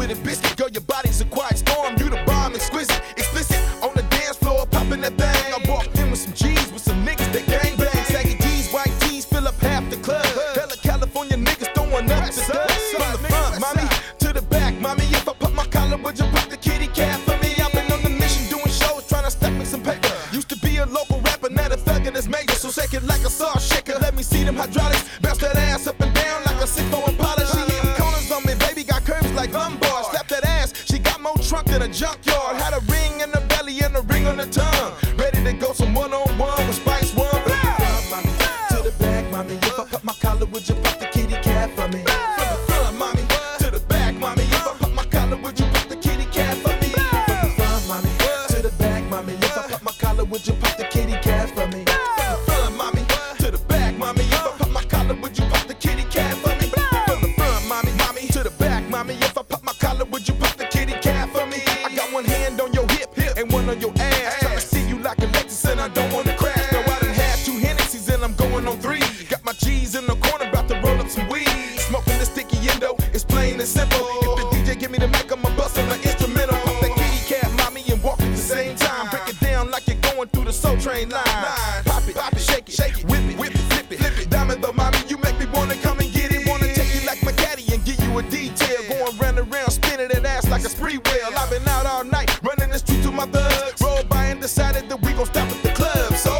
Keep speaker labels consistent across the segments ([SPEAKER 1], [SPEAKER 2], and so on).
[SPEAKER 1] with a biscuit. Girl, your body's a quiet storm. You the bomb, exquisite, explicit. On the dance floor, popping that thing. I walked in with some G's, with some niggas that gang bang. Saggy G's, white tees, fill up half the club. Hella California niggas throwing up the dust. From the front, mommy, to the back, mommy. If I put my collar, would you pop the kitty cat for me? I've been on the mission doing shows, trying to stack me some paper. Used to be a local rapper, now the thug in this major. So shake it like a saw shaker. Let me see them hydraulics. Bounce that ass up and down like a sicko Impala. She hitting corners on me, baby, got curves like lumbar. Slap that ass, she got more trunk than a junkyard. Had a ring in the belly and a ring on the tongue. Ready to go some one-on-one with Spice One. To the back, mommy. If I put my collar, would you pop the kitty cat for me? From the front, mommy. To the back, mommy. If I put my collar, would you pop the kitty cat for me? From the front, mommy. To the back, mommy. If I put my collar, would you pop the kitty cat for me? From the front, mommy. To the back, mommy. If I put my collar, would you pop the kitty cat for me? From the front, mommy. To the back, mommy. If I pop my collar, would you pop the kitty cat for me? I got one hand on your hip, and one on your ass. Tryna see you like a Lexus, and I don't wanna crash. Now I done had 2 Hennessy's and I'm going on 3. Got my G's in the corner, about to roll up some weed. Smoking this sticky endo, it's plain and simple. If the DJ give me the mic, I'ma bust on the instrumental. Pop that kitty cat, mommy, and walk at the same time. Break it down like you're going through the Soul Train line. Pop it, shake it, whip it, flip it. Diamond though, mommy, you make me wanna come and get it. Wanna take you like my caddy and give you a detail. Going round and round, spinning that ass like a spree wheel. I've been out all night, running the street to my thugs. Rolled by and decided that we gon' stop at the club. So,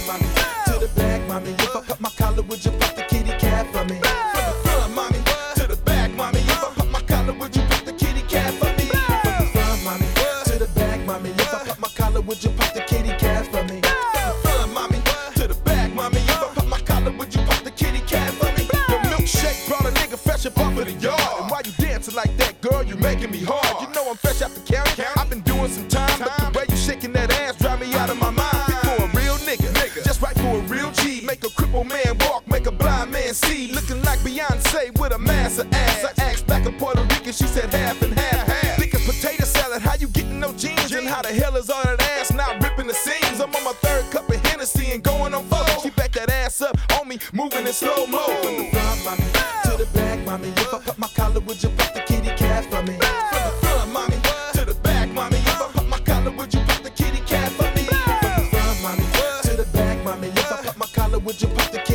[SPEAKER 1] to the back, mommy. If I put my collar, would you pop the kitty cat for me? From the front, mommy. To the back, mommy. If I put my collar, would you pop the kitty cat for me? From the front, mommy. To the back, mommy. If I put my collar, would you pop the kitty cat for me? From the front, mommy. To the back, mommy. If I put my collar, would you pop the kitty cat for me? Your milkshake brought a nigga fresh up off of the yard. And why you dancing like that, girl? You making me hard. You know I'm fresh out the county. I've been doing some time, but the way you shaking that ass drive me out of my mind. Fit for a real nigga, just right for a real G. Make a crippled man walk, make a blind man see. Looking like Beyonce with a massive ass. I asked back a Puerto Rican, she said half and half. Lick a potato salad, how you getting no jeans? And how the hell is all that ass not ripping the seams? I'm on my 3rd cup of Hennessy and going on 4. She back that ass up on me, moving in slow-mo. From the front, mommy, to the back, mommy. If I put my collar, would you pop the kitty cat for me? From the front, mommy, to the back, mommy. If I put my collar, would you pop the kitty cat for me? From the front, mommy, to the back, mommy. If I put my collar, would you pop the kitty